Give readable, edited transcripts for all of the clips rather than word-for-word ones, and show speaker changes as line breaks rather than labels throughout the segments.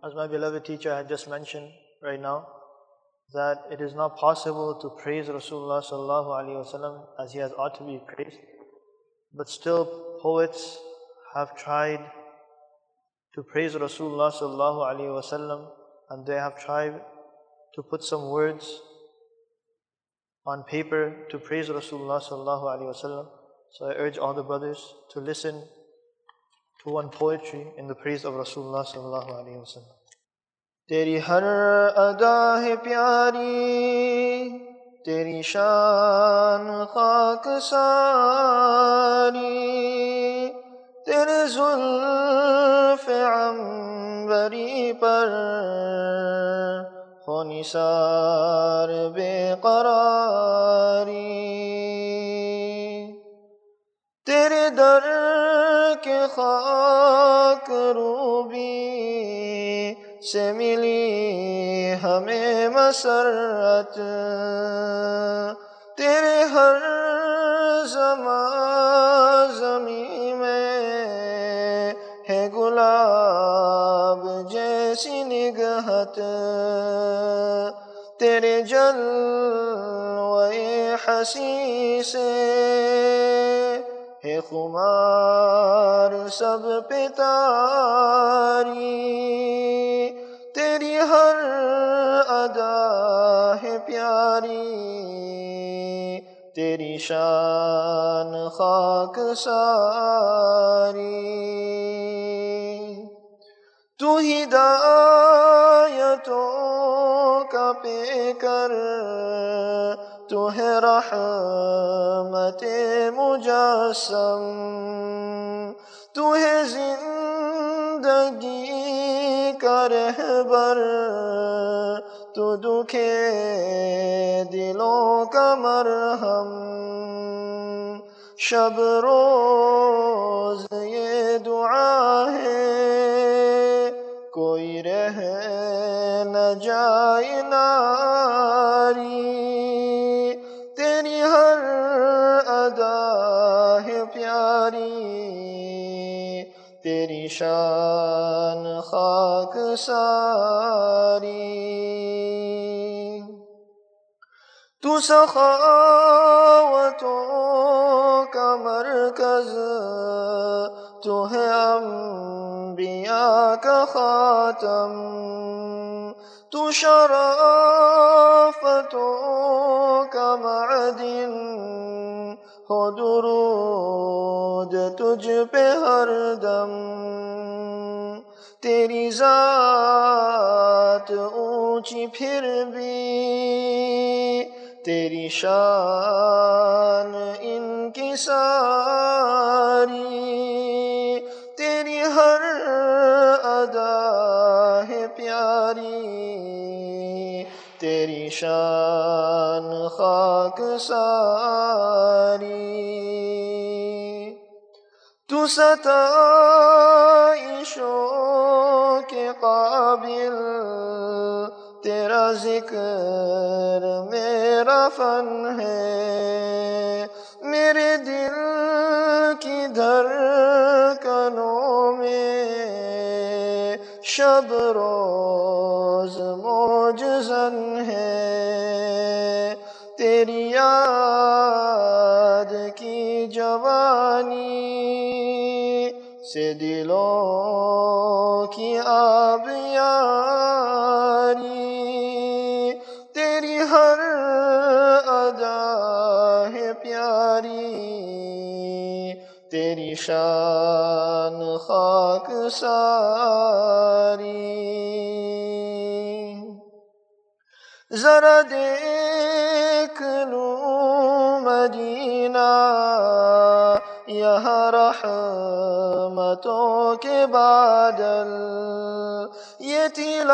As my beloved teacher had just mentioned right now, that it is not possible to praise Rasulullah sallallahu alaihi wasallam as he has ought to be praised, but still poets have tried to praise Rasulullah sallallahu alaihi wasallam, and they have tried to put some words on paper to praise Rasulullah sallallahu alaihi wasallam. So I urge all the brothers to listen to one poetry in the praise of Rasulullah sallallahu alaihi wasallam. تیری ہر ادا ہے پیاری، تیری شان خاک ساری، تیرے زلف عنبری پر ہو نثار بے قراری، تیرے در کے خاک روبی سے ملی ہمیں مسرت، تیرے ہر زمان زمین میں ہے گلاب جیسی نگہت، تیرے جلوے حسین سے ہے خمار سب پہ تاری، تیری ہر ادا ہے پیاری، تیری شان خاک ساری، تو ہدایتوں کا پیکر، تو ہے رحمت مجسم، تو ہے زندگی کا رہبر، تو دکھے دلوں کا مرہم، شب روز یہ دعا ہے کوئی رہ نہ جائے ناری، تیری ہر ادا ہے پیاری، تیری شان خاک ساری، تو سخاوتوں کا مرکز، تو ہے انبیاء کا خاتم، تو شرافتوں کا معدن، ہو درود تجھ پہ ہر دم، تیری ذات اونچی پھر بھی تیری شان انکساری، تیری ہر ادا ہے پیاری، تیری شان خاک ساری، تو ستائشوں کے قابل، تیرا ذکر میرا فن ہے، میرے دل کی دھڑکنوں میں شب روز موج زن ہے، تیری یاد کی جوانی سے دلوں کی آبیاری، تیری ہر ادا ہے پیاری، تیری شان خاک ساری، ذرا دیکھ لوں مدینہ، یہاں رحمتوں کے بادل، یہ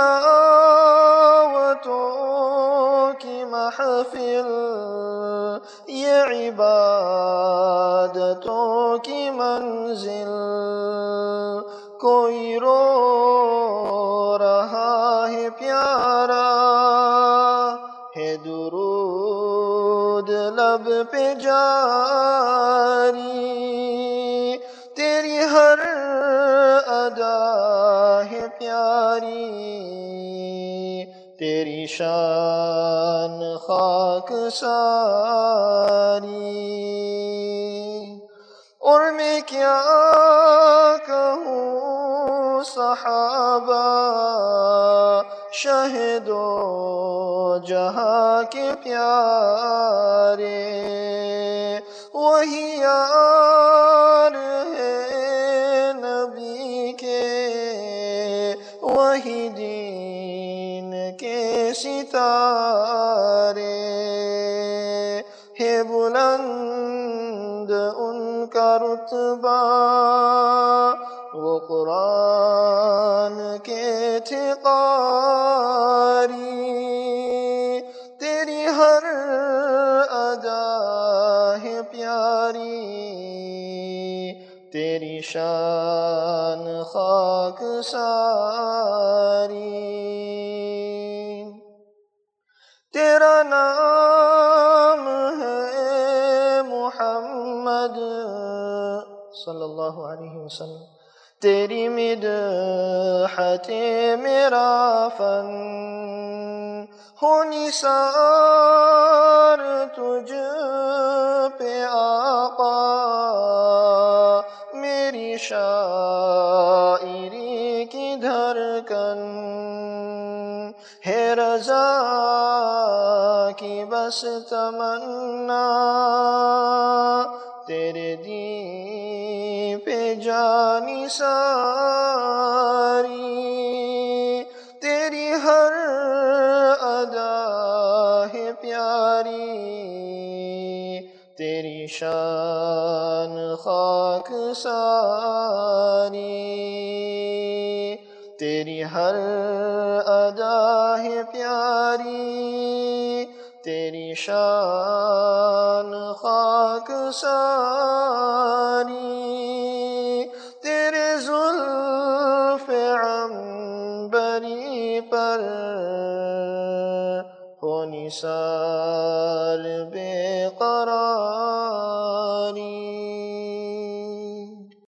تلاوتوں کی محفل، یہ عبادتوں کی منزل، کوئی رو رہا ہے پیارا، ہے درود لب پہ جاری، تیری ہر ادا ہے پیاری، پیاری تیری شان خاک ساری اور میں کیا کہوں صحابہ شہدو جہاں کے پیارے وہی یار ہے نبی کے وہی دین کے ستارے ہے بلند ان کا رتبہ وہ قرآن کے تھے قاری تیری ہر ادا ہے پیاری تیری شان خاک ساری تیرا نام ہے محمد صلی اللہ علیہ وسلم تیری مدحت میرا فن ہو نثار تجھ پہ آقا میری شاعری کی دھڑکن ہے رضا کی بس تمنا تیرے دین پہ جانی ساری تیری ہر ادا ہے پیاری تیری شان خاک ساری تیری ہر ادا ہے پیاری تیری شان خاک ساری تیرے زلف عنبری پر ہو نثار بے قرار